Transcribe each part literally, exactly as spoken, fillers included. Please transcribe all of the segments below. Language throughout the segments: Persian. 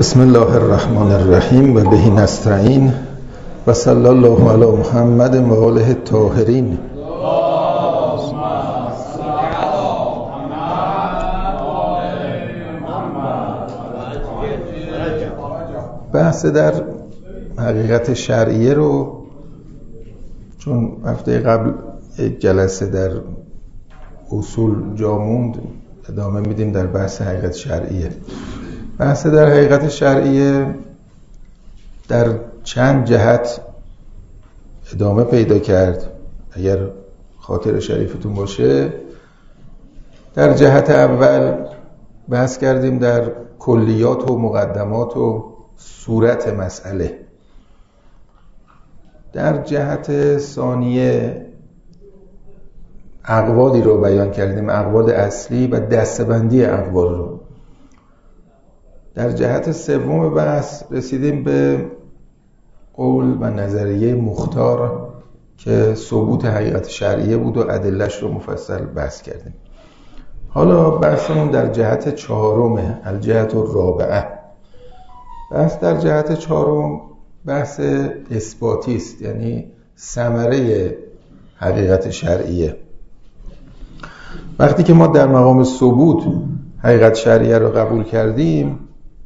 بسم الله الرحمن الرحیم و به نستعین و صلی الله علی محمد و آله الطاهرین. بحث در حقیقت شرعیه رو چون هفته قبل یک جلسه در اصول جا موند ادامه میدیم در بحث حقیقت شرعیه. بحث در حقیقت شرعیه در چند جهت ادامه پیدا کرد. اگر خاطر شریفتون باشه در جهت اول بحث کردیم در کلیات و مقدمات و صورت مسئله. در جهت ثانیه اقوالی رو بیان کردیم، اقوال اصلی و دسته‌بندی اقوال رو. در جهت سوم بحث رسیدیم به قول و نظریه مختار که ثبوت حقیقت شرعیه بود و ادله‌اش رو مفصل بحث کردیم. حالا بحثمون در جهت چهارمه، الجهت الرابعه. بحث در جهت چهارم بحث اثباتی است، یعنی ثمره حقیقت شرعیه. وقتی که ما در مقام ثبوت حقیقت شرعیه رو قبول کردیم،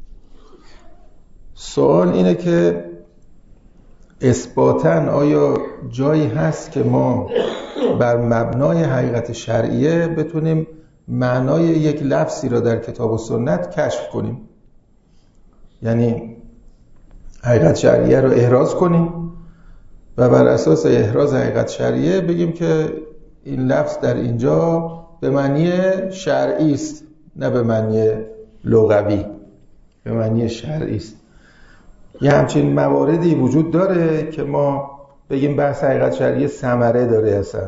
سوال اینه که اثباتاً آیا جایی هست که ما بر مبنای حقیقت شرعیه بتونیم معنای یک لفظی را در کتاب و سنت کشف کنیم؟ یعنی حقیقت شرعیه رو احراز کنیم و بر اساس احراز حقیقت شرعیه بگیم که این لفظ در اینجا به معنی شرعی است، نه به معنی لغوی، به معنی شرعی است. یه همچین مواردی وجود داره که ما بگیم بحث حقیقت شرعیه ثمره داره اصلا.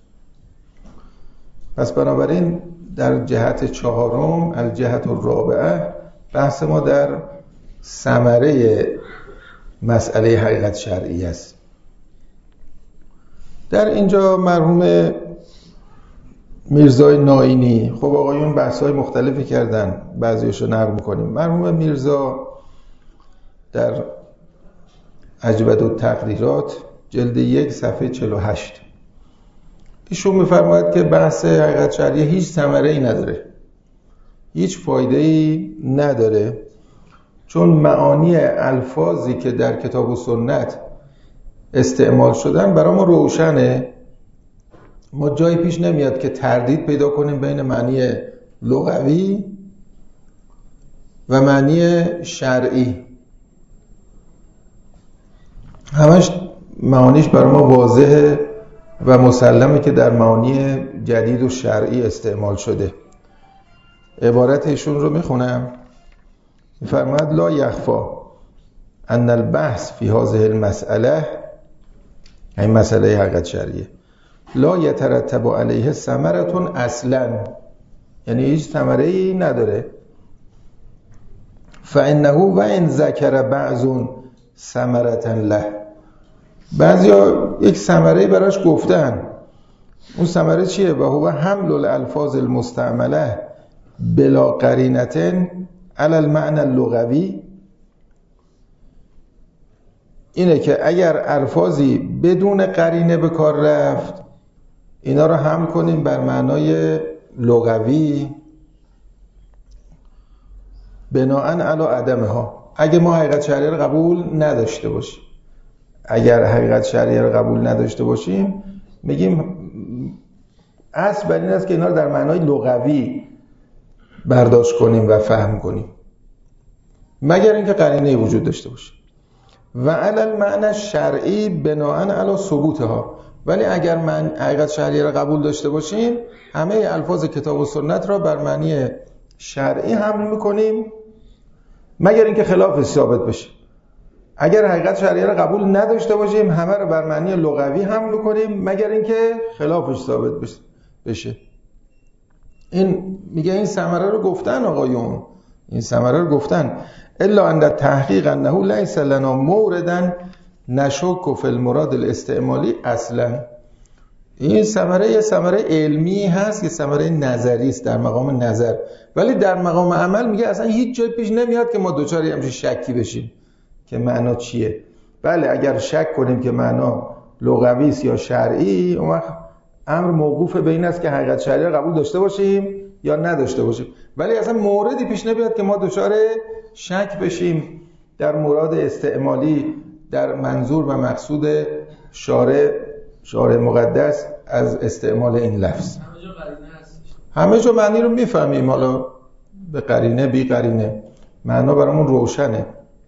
پس بنابراین در جهت چهارم الجهت الرابعه بحث ما در ثمره مسئله حقیقت شرعیه است. در اینجا مرحوم میرزای نائینی، خب آقایون بحث‌های مختلفی کردن، بعضیشو نقل می‌کنیم. مرحوم میرزا در اجوبة التقریرات جلد یک صفحه چهل و هشت ایشون می‌فرماید که بحث حقیقت شرعیه هیچ ثمره‌ای نداره، هیچ فایده‌ای نداره، چون معانی الفاظی که در کتاب و سنت استعمال شدن برای ما روشنه. ما جایی پیش نمیاد که تردید پیدا کنیم بین معنی لغوی و معنی شرعی. همش معانیش برای ما واضحه و مسلمه که در معانی جدید و شرعی استعمال شده. عبارت ایشون رو میخونم. فرمود لا یخفا ان البحث فی هذه المسئله، این مسئله حقیقت شرعیه، لا یترتب علیه ثمرة اصلا، یعنی هیچ ثمره‌ای نداره. فانه و ان ذکر بعض ثمرة له، بعضیا یک ثمره براش گفتن. اون ثمره چیه؟ و هو حمل الالفاظ المستعمله بلا قرینه علی المعنى اللغوی، اینه که اگر الفاظی بدون قرینه به کار رفت اینا رو حمل کنیم بر معنای لغوی بناءً علی عدمها. اگه ما حقیقت شرعیه رو قبول نداشته باشیم، اگر حقیقت شرعیه رو قبول نداشته باشیم میگیم اصل بر این است که اینا رو در معنای لغوی برداشت کنیم و فهم کنیم، مگر اینکه قرینه وجود داشته باشه. و علی المعنى شرعی بناءً علی ثبوتها، ولی اگر من حقیقت شرعیه را قبول داشته باشیم همه الفاظ کتاب و سنت را بر معنی شرعی حمل میکنیم مگر اینکه خلافش ثابت بشه. اگر حقیقت شرعیه را قبول نداشته باشیم همه را بر معنی لغوی حمل میکنیم مگر اینکه خلافش ثابت بشه. این میگه این ثمره رو گفتن آقایون، این ثمره رو گفتن. الا ان تحقیق انه لیس لنا موردا نشک فی المراد الاستعمالی اصلا، این ثمره یه ثمره علمی هست، یه ثمره نظری است در مقام نظر، ولی در مقام عمل میگه اصلا هیچ جای پیش نمیاد که ما دوچاری همچین شکی بشیم که معنا چیه. بله اگر شک کنیم که معنا لغوی است یا شرعی، اون وقت امر موقوف به این است که حقیقت شرعی رو قبول داشته باشیم یا نداشته باشیم، ولی اصلا موردی پیش نمیاد که ما دچار شک بشیم در مراد استعمالی در منظور و مقصود شارع شارع مقدس از استعمال این لفظ. همه جا قرینه هست، همه جا معنی رو میفهمیم، حالا به قرینه بی قرینه معنا برامون روشنه.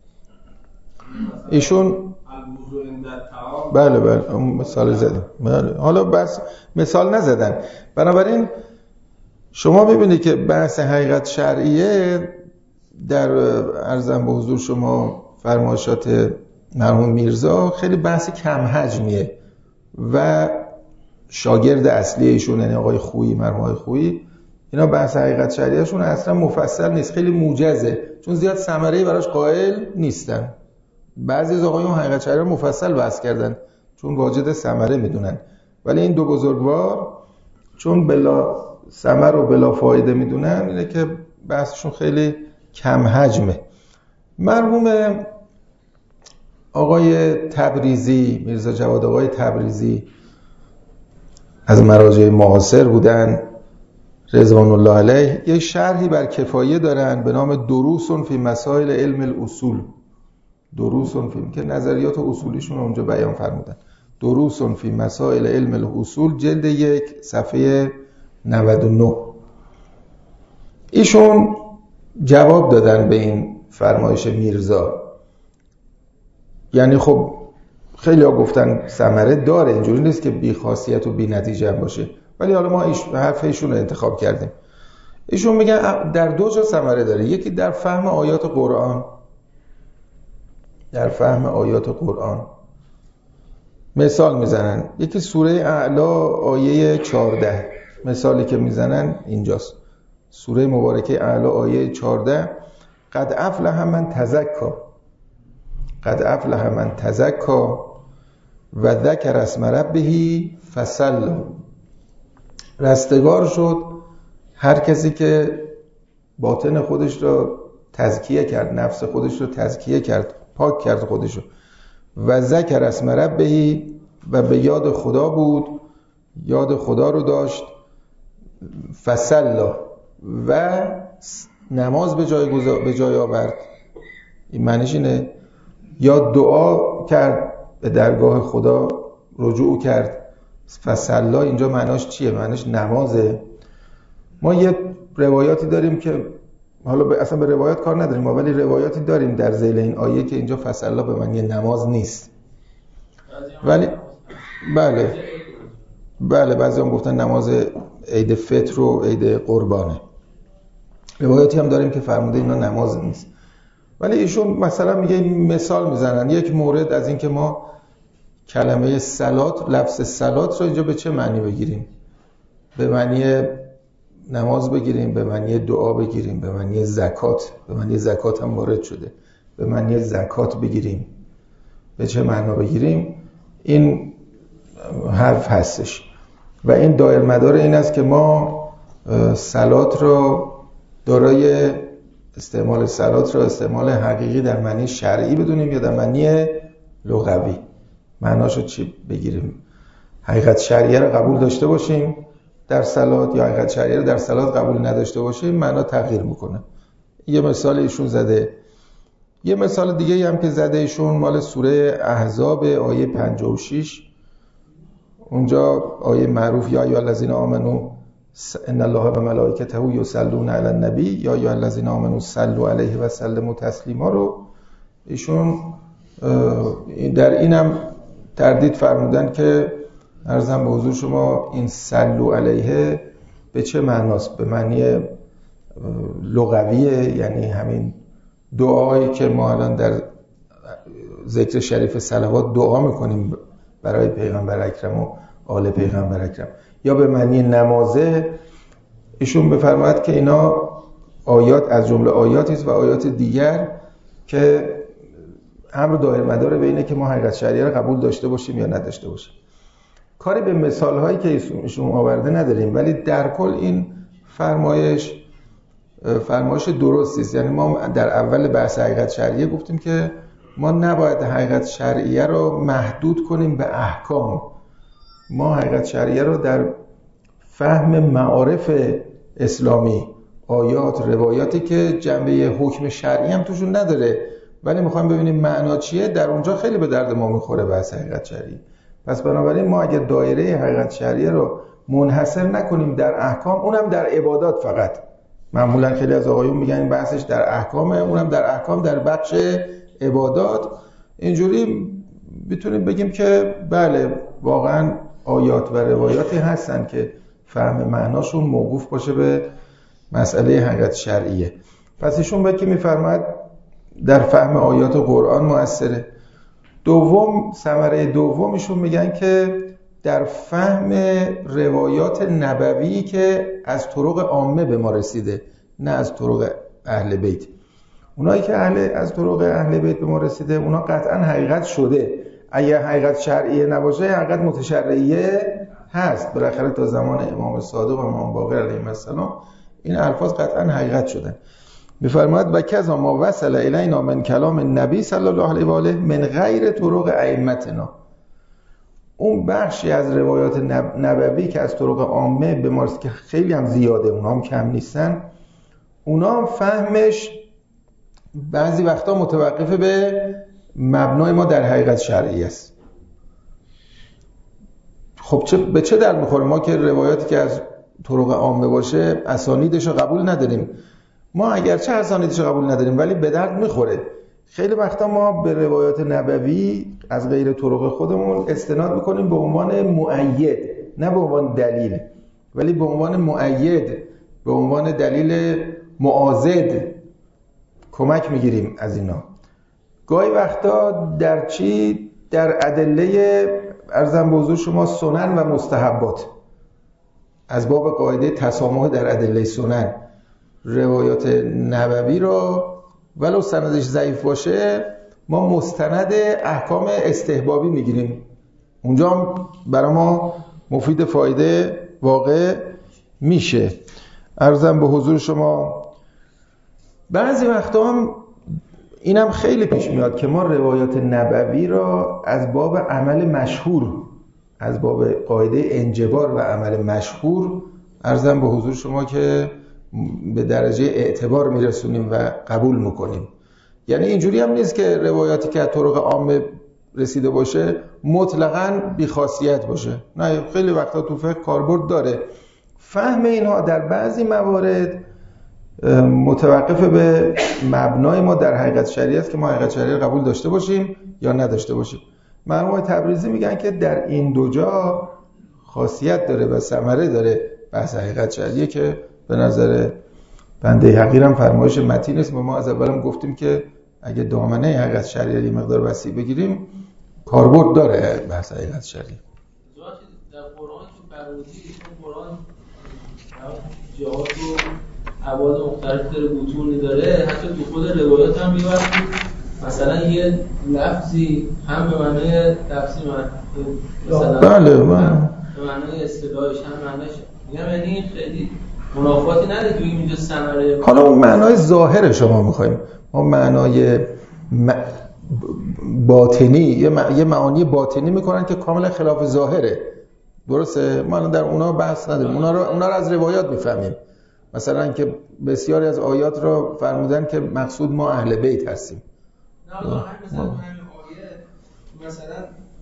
ایشون بله بله مثال زدن، بله. حالا بس مثال نزدن. بنابراین شما ببینید که بحث حقیقت شرعیه در عرضم به حضور شما فرمایشات مرحوم میرزا خیلی بحث کم حجمیه و شاگرد اصلی ایشون یعنی آقای خویی، مرحوم آقای خویی، اینا بحث حقیقت شرعیه‌شون اصلا مفصل نیست، خیلی موجزه، چون زیاد ثمره‌ای براش قائل نیستن. بعضی از آقایون حقیقت شرعیه رو مفصل بحث کردن چون واجد ثمره میدونن، ولی این دو بزرگوار چون بلا ثمر و بلا فایده میدونن، اینه که بحثشون خیلی کم حجمه. مرحوم آقای تبریزی، میرزا جواد آقای تبریزی از مراجع معاصر بودن رضوان الله علیه، یک شرحی بر کفایه دارن به نام دروس فی مسائل علم الاصول. دروس فی که نظریات اصولیشون اونجا بیان فرمودن. دروس فی مسائل علم الاصول جلد یک صفحه نود و نه. ایشون جواب دادن به این فرمایش میرزا. یعنی خب خیلی ها گفتن ثمره داره، اینجوری نیست که بی خاصیت و بی نتیجه هم باشه، ولی حالا ما ایش حرف ایشون رو انتخاب کردیم. ایشون میگن در دو جا ثمره داره، یکی در فهم آیات قرآن، در فهم آیات قرآن مثال میزنن، یکی سوره اعلی آیه چهارده، مثالی که میزنن اینجاست، سوره مبارکه اعلی آیه چهارده، قد افلح من تزکی، قد افلح من تزکی و ذکر اسم ربه فصلی. رستگار شد هر کسی که باطن خودش رو تزکیه کرد، نفس خودش رو تزکیه کرد، پاک کرد خودش رو، و ذکر اسم ربه و به یاد خدا بود، یاد خدا رو داشت، فصلی و نماز به جای گذار به جای آورد. این معنیش اینه یا دعا کرد به درگاه خدا، رجوع کرد. فصلی اینجا معناش چیه؟ معناش نمازه. ما یه روایاتی داریم که حالا اصلا به روایات کار نداریم ما، ولی روایاتی داریم در ذیل این آیه که اینجا فصلی به معنی نماز نیست، ولی بله بله بعضی هم گفتن نماز عید فطر و عید قربانه. روایاتی هم داریم که فرموده اینا نماز نیست، ولی ایشون مثلا میگه مثال میزنن یک مورد از این که ما کلمه صلات، لفظ صلات رو اینجا به چه معنی بگیریم، به معنی نماز بگیریم، به معنی دعا بگیریم، به معنی زکات، به معنی زکات هم وارد شده، به معنی زکات بگیریم، به چه معنا بگیریم، این حرف هستش. و این دایر مدار این است که ما صلات رو دارای استعمال صلات رو استعمال حقیقی در معنی شرعی بدونیم یا در معنی لغوی. معناشو چی بگیریم؟ حقیقت شرعیه رو قبول داشته باشیم در صلات یا حقیقت شرعیه رو در صلات قبول نداشته باشیم، معنا تغییر میکنه. یه مثال ایشون زده. یه مثال دیگه هم که زده ایشون مال سوره احزاب آیه پنجاه و شش، اونجا آیه معروف یا ایها الذین آمنو ان الله و ملائکته یصلون علی النبی یا ایها الذین آمنو صلوا علیه و سلموا تسلیما رو ایشون در اینم تردید فرمودن که عرضم به حضور شما این صلوا علیه به چه معناست؟ به معنی لغویه، یعنی همین دعایی که ما الان در ذکر شریف صلوات دعا میکنیم برای پیغمبر اکرم و آل پیغمبر اکرم، یا به معنی نمازه. ایشون بفرماید که اینا آیات از جمله آیاتی است و آیات دیگر که امر دایر مدار بینه که ما حقیقت شرعیه رو قبول داشته باشیم یا نداشته باشیم. کاری به مثال هایی که ایشون آورده نداریم، ولی در کل این فرمایش فرمایش درستی است. یعنی ما در اول بحث حقیقت شرعیه گفتیم که ما نباید حقیقت شرعیه رو محدود کنیم به احکام. ما حقیقت شرعیه رو در فهم معارف اسلامی، آیات، روایاتی که جنبه حکم شرعی هم توشون نداره ولی میخوایم ببینیم معنا چیه، در اونجا خیلی به درد ما میخوره بحث حقیقت شرعی. پس بنابراین ما اگر دایره حقیقت شرعیه رو منحصر نکنیم در احکام، اونم در عبادات فقط، معمولا خیلی از آقایون میگن این بحثش در احکامه، اونم در احکام در بخش عبادات، اینجوری میتونیم بگیم که بله واقعا آیات و روایاتی هستن که فهم معناشون موقوف باشه به مسئله حقیقت شرعیه. پس ایشون به که میفرماید در فهم آیات قرآن مؤثره. دوم، ثمره دومشون میگن که در فهم روایات نبوی که از طرق عامه به ما رسیده، نه از طرق اهل بیت. اونایی که اهل از طرق اهل بیت به ما رسیده اونا قطعا حقیقت شده. اگه حقیقت شرعیه نباشه حقیقت متشرعیه هست. بالاخره تا زمان امام صادق و امام باقر علیهم السلام این الفاظ قطعا حقیقت شدن. می‌فرماید و کذا ما وصل الینا من کلام النبی صلی الله علیه و آله من غیر طرق ائمتنا. اون بخشی از روایات نبوی که از طرق عامه به ما رسید که خیلی هم زیاده، اونها هم کم نیستن، اونا هم فهمش بعضی وقتا متوقف به مبنای ما در حقیقت شرعی است. خب چه به چه در میخوره ما که روایاتی که از طرق عامه باشه اسانیدش رو قبول نداریم؟ ما اگرچه اسانیدش رو قبول نداریم ولی به درد میخوره. خیلی وقتا ما به روایات نبوی از غیر طرق خودمون استناد میکنیم به عنوان مؤید، نه به عنوان دلیل، ولی به عنوان مؤید، به عنوان دلیل معاضد کمک میگیریم از اینا. گاهی وقتا در چی؟ در ادله ارزم به حضور شما سنن و مستحبات، از باب قاعده تسامح در ادله سنن، روایات نبوی رو ولو سندش ضعیف باشه ما مستند احکام استحبابی میگیریم، اونجا هم برای ما مفید فایده واقع میشه. عرضم به حضور شما بعضی وقتا هم اینم خیلی پیش میاد که ما روایات نبوی را از باب عمل مشهور، از باب قاعده انجبار و عمل مشهور عرضم به حضور شما که به درجه اعتبار میرسونیم و قبول میکنیم. یعنی اینجوری هم نیست که روایاتی که از طرق عامه رسیده باشه مطلقاً بی‌خاصیت باشه، نه، خیلی وقتا تو فقه کاربرد داره. فهم اینها در بعضی موارد متوقف به مبنای ما در حقیقت شرعی است که ما حقیقت شرعی قبول داشته باشیم یا نداشته باشیم. مرحوم تبریزی میگن که در این دو جا خاصیت داره و ثمره داره بحث حقیقت شرعی که به نظر بنده حقیرم فرمایش متین است. ما از اولم گفتیم که اگه دامنه حقیقت شرعی یه مقدار وسیع بگیریم کاربرد داره بحث حقیقت شرعی. در قرآن که فرمودی قرآن جهات و ابعاد مختلف داره، بطونی داره، حتی تو خود روایات هم میاد مثلا یه لفظی هم به معنای لفظی من مثلا بله به معنای اصطلاحش هم معناش میگم، یعنی خیلی منافاتی نداره که بگیم اینجا ثمره. حالا اون معنای ظاهر شما میخوایم، ما معنای م... باطنی یه, م... یه معانی باطنی میکنن که کاملا خلاف ظاهره، درسته؟ ما در اونا بحث نداریم، اونا رو اونا رو از روایات میفهمیم. مثلا که بسیاری از آیات رو فرمودن که مقصود ما اهل بیت هستیم. نه نه مثلا همین آیه مثلا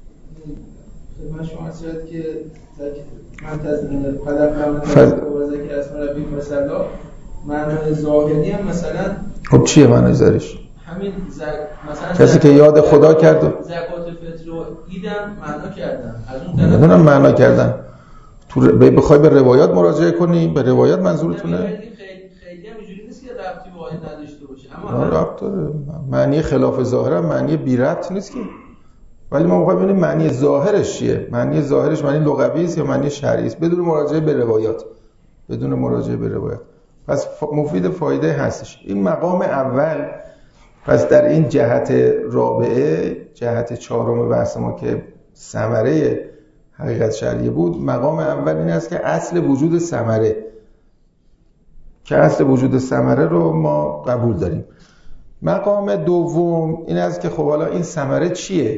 خدمت شما عرض که من از قدر فرمودن و ذکر اسم ربی مثلا معنای ظاهری هم مثلا خب چیه معنای ظاهریش؟ همین زک... مثلا کسی که یاد خدا کرد زکات فطر رو ایدم معنا کردن، از اون طرف میدونم معنا کردن. تو بخوای به روایات مراجعه کنی، به روایات منظورتونه؟ خیلی خیلی هم اینجوری نیست که ربطی به آیه نداشته باشه، اما ربط داره. معنی خلاف ظاهر هم معنی بی ربط نیست که، ولی ما می‌خوایم ببینیم معنی ظاهرش چیه. معنی ظاهرش معنی لغوی است یا معنی شرعی است بدون مراجعه به روایات، بدون مراجعه به روایات. پس مفید فایده هستش. این مقام اول. پس در این جهت رابعه، جهت چهارم بحث ما که ثمره حقیقت شرعیه بود، مقام اول این است که اصل وجود ثمره، که اصل وجود ثمره رو ما قبول داریم. مقام دوم این است که خب حالا این ثمره چیه؟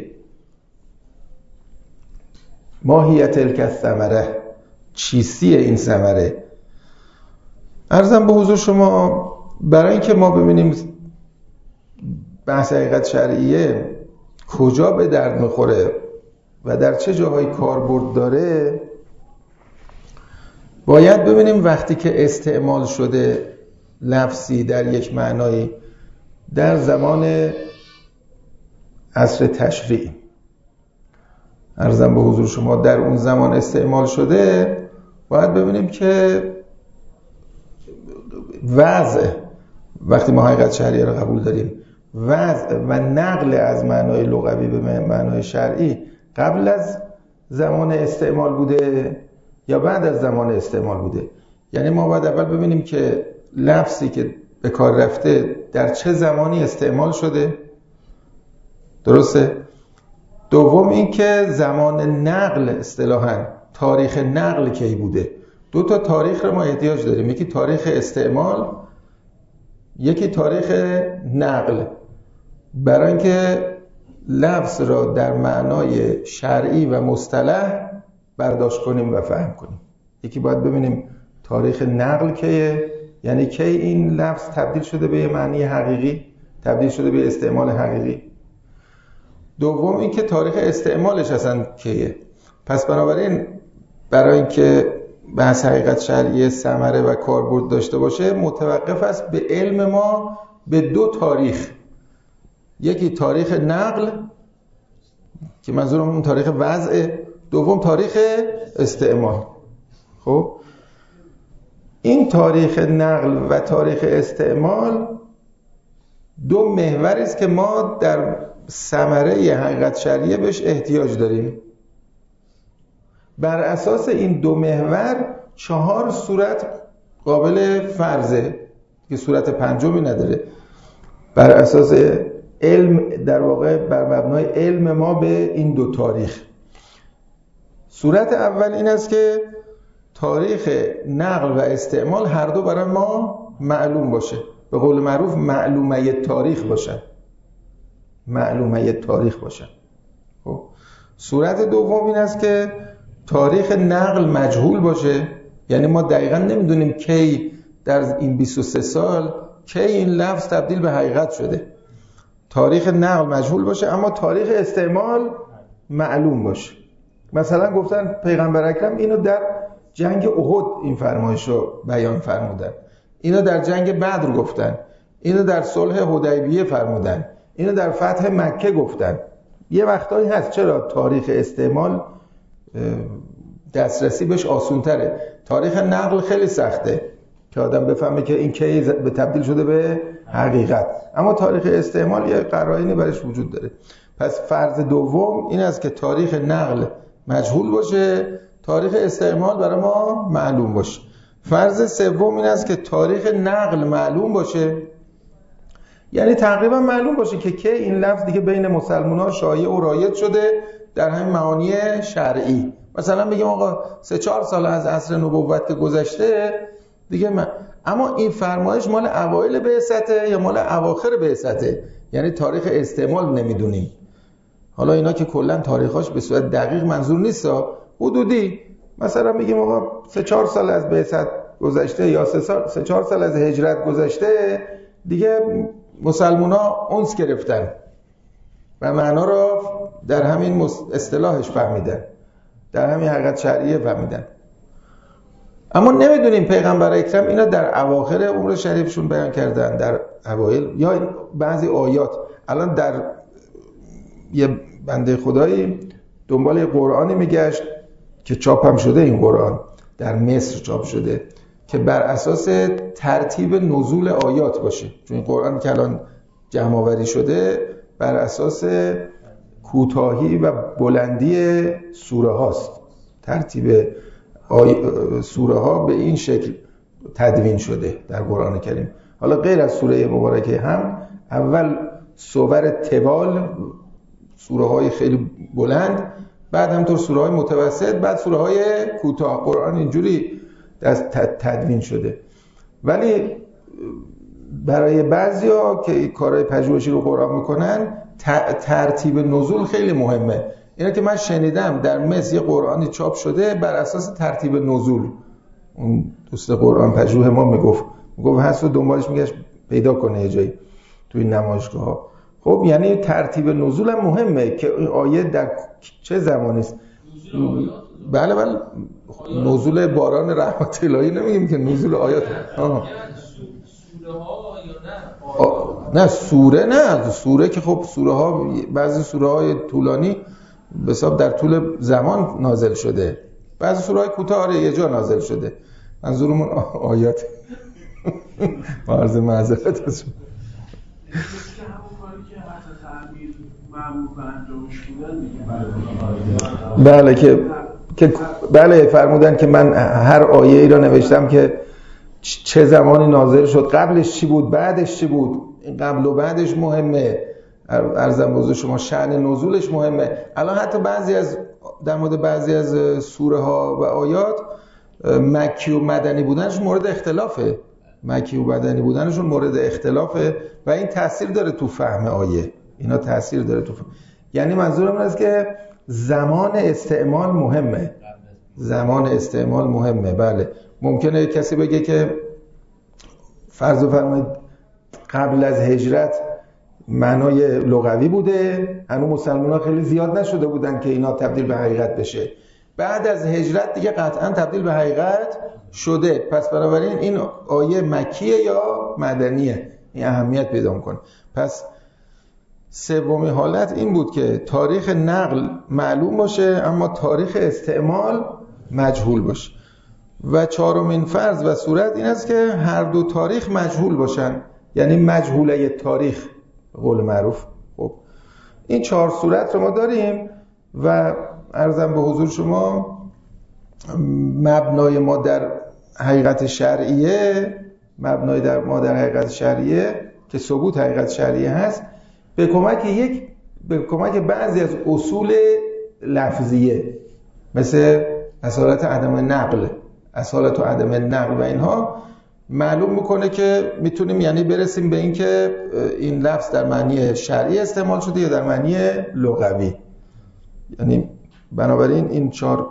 ماهیت تلک الثمره، چیستیه این ثمره؟ عرضم به حضور شما برای اینکه ما ببینیم بحث حقیقت شرعیه کجا به درد میخوره و در چه جاهای کاربرد داره، باید ببینیم وقتی که استعمال شده لفظی در یک معنایی در زمان عصر تشریع، عرضم به حضور شما در اون زمان استعمال شده، باید ببینیم که وضع، وقتی ما حقیقت شرعیه رو قبول داریم، وضع و نقل از معنای لغوی به معنای شرعی قبل از زمان استعمال بوده یا بعد از زمان استعمال بوده. یعنی ما باید اول ببینیم که لفظی که به کار رفته در چه زمانی استعمال شده، درسته؟ دوم این که زمان نقل، اصطلاحاً تاریخ نقل کی بوده. دو تا تاریخ رو ما احتیاج داریم، یکی تاریخ استعمال، یکی تاریخ نقل، برای اینکه لفظ را در معنای شرعی و مصطلح برداشت کنیم و فهم کنیم. یکی باید ببینیم تاریخ نقل کیه، یعنی کی این لفظ تبدیل شده به معنی حقیقی، تبدیل شده به استعمال حقیقی. دوم این که تاریخ استعمالش اصلا کیه. پس بنابراین برای اینکه بحث حقیقت شرعیه ثمره و کاربرد داشته باشه متوقف است به علم ما به دو تاریخ، یکی تاریخ نقل که منظورم اون تاریخ وضع، دوم تاریخ استعمال. خب این تاریخ نقل و تاریخ استعمال دو محور است که ما در ثمره حقیقت شرعیه بهش احتیاج داریم. بر اساس این دو محور چهار صورت قابل فرضه که صورت پنجمی نداره. بر اساس علم، در واقع بر مبنای علم ما به این دو تاریخ. صورت اول این است که تاریخ نقل و استعمال هر دو برای ما معلوم باشه، به قول معروف معلومه تاریخ باشن، معلومه تاریخ باشن. خب صورت دوم این است که تاریخ نقل مجهول باشه، یعنی ما دقیقاً نمیدونیم کی در این بیست و سه سال کی این لفظ تبدیل به حقیقت شده. تاریخ نقل مجهول باشه اما تاریخ استعمال معلوم باشه. مثلا گفتن پیغمبر اکرم اینو در جنگ احد این فرمایش رو بیان فرمودن، اینو در جنگ بدر گفتن، اینو در صلح حدیبیه فرمودن، اینو در فتح مکه گفتن. یه وقتایی هست چرا تاریخ استعمال دسترسی بهش آسون تره، تاریخ نقل خیلی سخته که آدم بفهمه که این کی به تبدیل شده به حقیقت، اما تاریخ استعمال یه قرائنی برش وجود داره. پس فرض دوم این است که تاریخ نقل مجهول باشه، تاریخ استعمال برای ما معلوم باشه. فرض سوم این است که تاریخ نقل معلوم باشه، یعنی تقریبا معلوم باشه که کی این لفظ دیگه بین مسلمان‌ها شایع و رایج شده در همین معانی شرعی. مثلا بگیم آقا سه چهار سال از عصر نبوت که گذشته دیگه من... اما این فرمایش مال اوایل بعثته یا مال اواخر بعثته، یعنی تاریخ استعمال نمیدونیم. حالا اینا که کلا تاریخاش به صورت دقیق منظور نیست، حدودی مثلا میگیم آقا سه چهار سال از بعثت گذشته یا سه سال سه چهار سال از هجرت گذشته دیگه مسلمونا انس گرفتن و معنا رو در همین اصطلاحش فهمیدن، در همین حقیقت شرعیه فهمیدن. اما نمیدونیم پیغمبر اکرم اینا در اواخر عمر شریفشون بیان کردن، در اوایل، یا بعضی آیات. الان در یه بنده خدایی دنبال یه قرآنی میگشت که چاپ هم شده، این قرآن در مصر چاپ شده که بر اساس ترتیب نزول آیات باشه، چون این قرآن که الان جمع آوری شده بر اساس کوتاهی و بلندی سوره هاست. ترتیب آی... سوره ها به این شکل تدوین شده در قرآن کریم. حالا غیر از سوره مبارکه هم اول سور طوال، سوره های خیلی بلند، بعد همطور سوره های متوسط، بعد سوره های کوتاه. قرآن اینجوری از تدوین شده. ولی برای بعضیا که کارهای پژوهشی رو قرآن میکنن ترتیب نزول خیلی مهمه. اینه که من شنیدم در مصر یه قرآنی چاپ شده بر اساس ترتیب نزول. اون دوست قرآن پژوه ما میگفت میگفت هست و دنبالش میگشت پیدا کنه یه جایی توی نمایشگاه ها. خب یعنی ترتیب نزول هم مهمه که این آیه در چه زمانی است. بله بله نزول باران رحمت الهی نمیگیم که نزول آیات. آه. نه سوره نه سوره که خب سوره ها بعضی سوره های طولانی به حساب در طول زمان نازل شده، بعضی سوره های کوتاه یه جا نازل شده. منظورمون آیات. عرض معذرت از بله که که بله فرمودن که من هر آیه ای را نوشتم که چه زمانی نازل شد، قبلش چی بود، بعدش چی بود. این قبل و بعدش مهمه. عرضم بزرگ شما شأن نزولش مهمه. الان حتی بعضی از در مورد بعضی از سوره ها و آیات مکی و مدنی بودنش مورد اختلافه. مکی و مدنی بودنشون مورد اختلافه و این تاثیر داره تو فهم آیه. اینا تاثیر داره تو فهم. یعنی منظورم این است که زمان استعمال مهمه. زمان استعمال مهمه. بله ممکنه کسی بگه که فرض بفرمایید قبل از هجرت معنای لغوی بوده، هنوز مسلمان‌ها خیلی زیاد نشده بودن که اینا تبدیل به حقیقت بشه. بعد از هجرت دیگه قطعا تبدیل به حقیقت شده. پس بنابراین این آیه مکیه یا مدنیه، این اهمیت پیدا میکنه. پس سومین حالت این بود که تاریخ نقل معلوم باشه اما تاریخ استعمال مجهول باشه. و چهارمین فرض و صورت این است که هر دو تاریخ مجهول باشن، یعنی مجهوله تاریخ به قول معروف. خب این چهار صورت رو ما داریم و عرضم به حضور شما مبنای ما در حقیقت شرعیه، مبنای در ما در حقیقت شرعیه که ثبوت حقیقت شرعیه هست، به کمک یک به کمک بعضی از اصول لفظیه مثل اصالت عدم نقل، اصالت و عدم نقل و اینها معلوم میکنه که میتونیم یعنی برسیم به این که این لفظ در معنی شرعی استعمال شده یا در معنی لغوی. یعنی بنابراین این چهار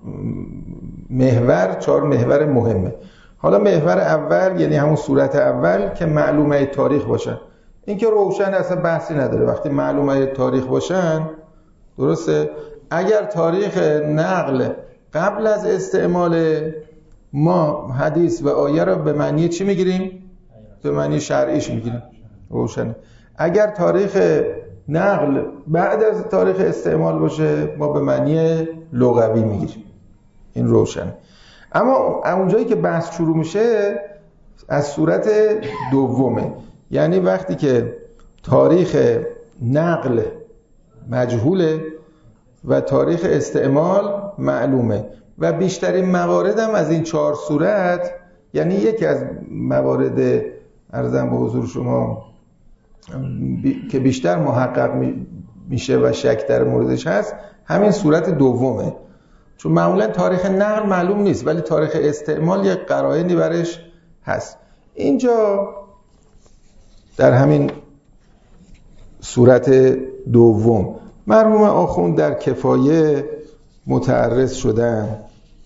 محور چهار محور مهمه. حالا محور اول یعنی همون صورت اول که معلومه تاریخ باشن. این که روشن اصلا بحثی نداره. وقتی معلومه تاریخ باشن درسته. اگر تاریخ نقل قبل از استعمال ما حدیث و آیه را به معنی چی میگیریم؟ به معنی شرعیش میگیریم. روشنه. اگر تاریخ نقل بعد از تاریخ استعمال باشه ما به معنی لغوی میگیریم. این روشنه. اما اونجایی که بحث شروع میشه از صورت دومه، یعنی وقتی که تاریخ نقل مجهوله و تاریخ استعمال معلومه و بیشترین موارد هم از این چهار صورت، یعنی یکی از موارد عرضم به حضور شما بی... که بیشتر محقق می... میشه و شک در موردش هست همین صورت دومه. چون معمولا تاریخ نقل معلوم نیست ولی تاریخ استعمال یک قرائنی برش هست. اینجا در همین صورت دوم مرحوم آخوند در کفایه متعرض شدن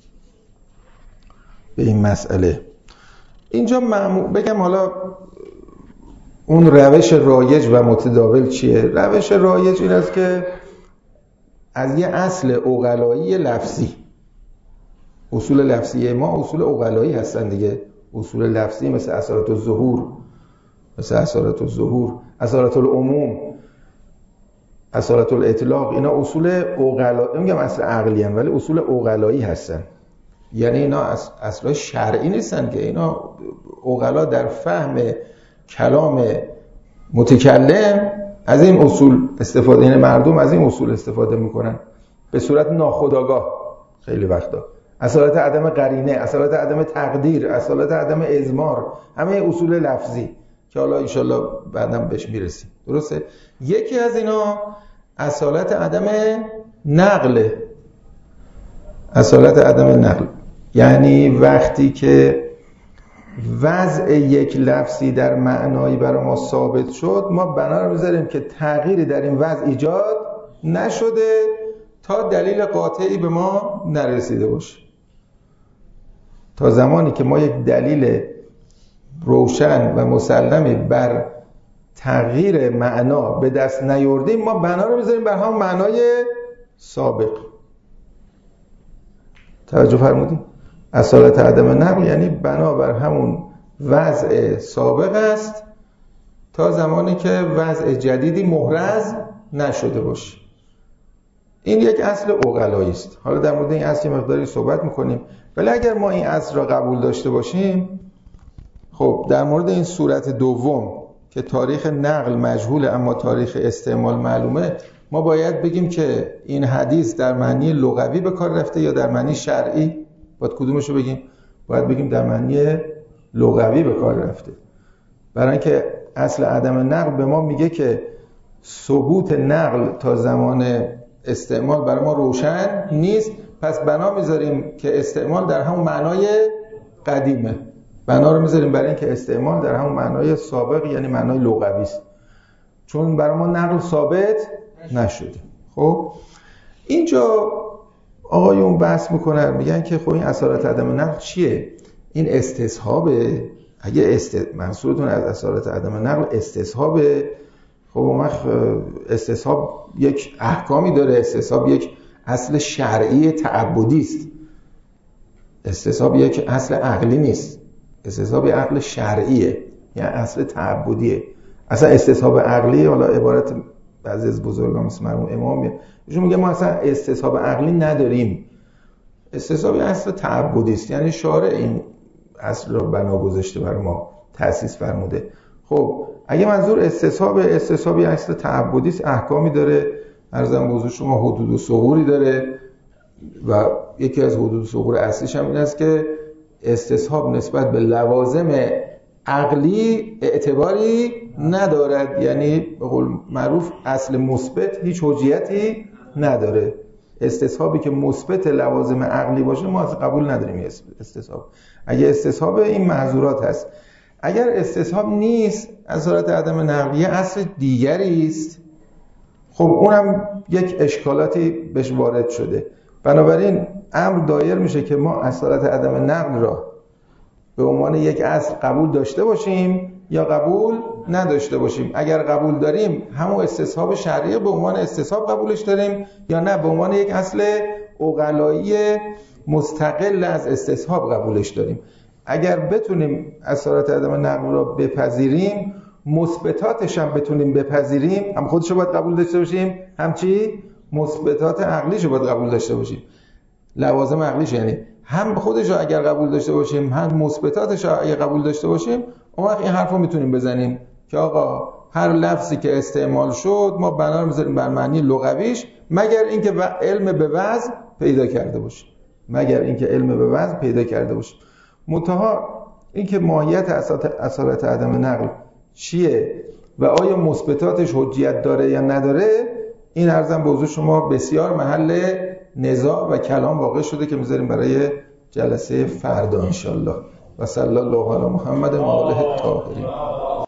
به این مسئله. اینجا معمول بگم حالا اون روش رایج و متداول چیه؟ روش رایج این است که از یه اصل عقلایی لفظی، اصول لفظی ما اصول عقلایی هستن دیگه. اصول لفظی مثل اصالت الظهور، مثل اصالت الظهور، اصالت العموم، اصالت الاطلاق، اینا اصول عقلایی، میگم اصل عقلی ان ولی اصول عقلایی هستن. یعنی اینا اصلا شرعی نیستن که اینا عقلا در فهم کلام متکلم از این اصول استفاده، یعنی مردم از این اصول استفاده میکنن به صورت ناخودآگاه خیلی وقتا. اصالت عدم قرینه، اصالت عدم تقدیر، اصالت عدم اضمار، همه اصول لفظی که حالا ان شاءالله بعداً بهش میرسیم. درسته؟ یکی از اینا اصالت عدم نقل. اصالت عدم نقل یعنی وقتی که وضع یک لفظی در معنایی برای ما ثابت شد، ما بنا رو میذاریم که تغییری در این وضع ایجاد نشده تا دلیل قاطعی به ما نرسیده باشه. تا زمانی که ما یک دلیل روشن و مسلمی بر تغییر معنا به دست نیاوردیم، ما بنا رو میذاریم بر همون معنای سابق. توجه فرمودید؟ اصالت عدم نقل یعنی بنا بر همون وضع سابق است تا زمانی که وضع جدیدی محرز نشده باشه. این یک اصل عقلایی است. حالا در مورد این اصل مقداری صحبت میکنیم، ولی اگر ما این اصل را قبول داشته باشیم، خب در مورد این صورت دوم که تاریخ نقل مجهول اما تاریخ استعمال معلومه، ما باید بگیم که این حدیث در معنی لغوی به کار رفته یا در معنی شرعی. باید کدومشو بگیم؟ باید بگیم در معنی لغوی به کار رفته، برای اینکه اصل عدم نقل به ما میگه که ثبوت نقل تا زمان استعمال برای ما روشن نیست، پس بنا میذاریم که استعمال در همون معنای قدیمه. بنا رو میذاریم برای اینکه استعمال در همون معنای سابق یعنی معنای لغوی است، چون برای ما نقل ثابت نشده. خب اینجا آقایون بحث میکنن، میگن که خب این اصالت عدم نقل چیه؟ این استصحابه. اگه است... منصورتون از اصالت عدم نقل استصحابه، خب اون استصحاب یک احکامی داره. استصحاب یک اصل شرعی تعبدی است. استصحاب یک اصل عقلی نیست. استصحاب یک عقل شرعیه، یعنی اصل تعبدیه. اصلا استصحاب عقلی، حالا عبارت بعضی از بزرگان مثل مرحوم امام ایشون میگه ما اصلا استصحاب عقلی نداریم. استصحاب اصل تعبدی است، یعنی شارع این اصل رو بنا گذاشته برای ما تأسیس فرموده. خب اگه منظور استصحاب استصحاب اصل تعبدی است، احکامی داره، عرضم بزرگ شما حدود و ثغوری داره و یکی از حدود و ثغور اصلیش هم این است که استصحاب نسبت به لوازم عقلی اعتباری ندارد، یعنی به قول معروف اصل مثبت هیچ حجیتی نداره. استصحابی که مثبت لوازم عقلی باشه ما از قبول نداریم استصحاب. اگه استصحاب این محظورات هست، اگر استصحاب نیست، اصالت عدم نقلی اصل دیگری است، خب اونم یک اشکالاتی بهش وارد شده. بنابراین امر دایر میشه که ما اصالت عدم نقل را به عنوان یک اصل قبول داشته باشیم یا قبول نداشته باشیم. اگر قبول داریم همون استصحاب شرعی به عنوان استصحاب قبولش داریم، یا نه به عنوان یک اصل عقلایی مستقل از استصحاب قبولش داریم. اگر بتونیم اصالت عدم نقل را بپذیریم، مثبتاتش هم بتونیم بپذیریم، هم خودش رو باید قبول داشته باشیم، هم چی؟ مثبتات عقلیش رو باید قبول داشته باشیم. لوازم عقلیش، یعنی هم خودش رو اگر قبول داشته باشیم، هم مثبتاتش رو اگر قبول داشته باشیم، اون وقت این حرف رو میتونیم بزنیم که آقا هر لفظی که استعمال شد ما بنا رو میذاریم بر معنی لغویش، مگر اینکه علم به وضع پیدا کرده باشه. مگر اینکه علم به وضع پیدا کرده باشه. منتها اینکه ماهیت اصالت عدم نقل چیه و آیا مثبتاتش حجیت داره یا نداره، این عرضم به حضور شما بسیار محل نزاع و کلام واقع شده که میذاریم برای جلسه فردا انشالله. و صلی الله علی محمد و آله الطاهرین.